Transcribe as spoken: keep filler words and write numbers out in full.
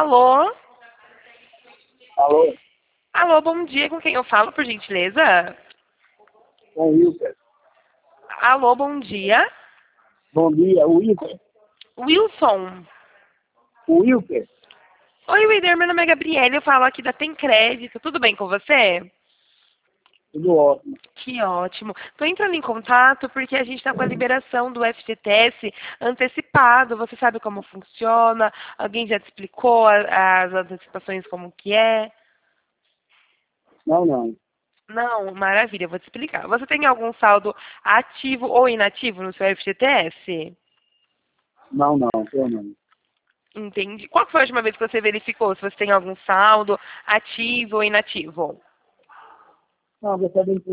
Alô? Alô? Alô, bom dia. Com quem eu falo, por gentileza? Com o Wilker. Alô, bom dia. Bom dia, o Wilker. Wilson. O Wilker. Oi, Wilder. Meu nome é Gabriela. Eu falo aqui da Tem Crédito. Tudo bem com você? Tudo ótimo. Que ótimo. Estou entrando em contato porque a gente está com a liberação do F G T S antecipado. Você sabe como funciona? Alguém já te explicou a- as antecipações como que é? Não, não. Não, maravilha, eu vou te explicar. Você tem algum saldo ativo ou inativo no seu F G T S? Não, não, eu não. Entendi. Qual que foi a última vez que você verificou se você tem algum saldo ativo ou inativo? Não, você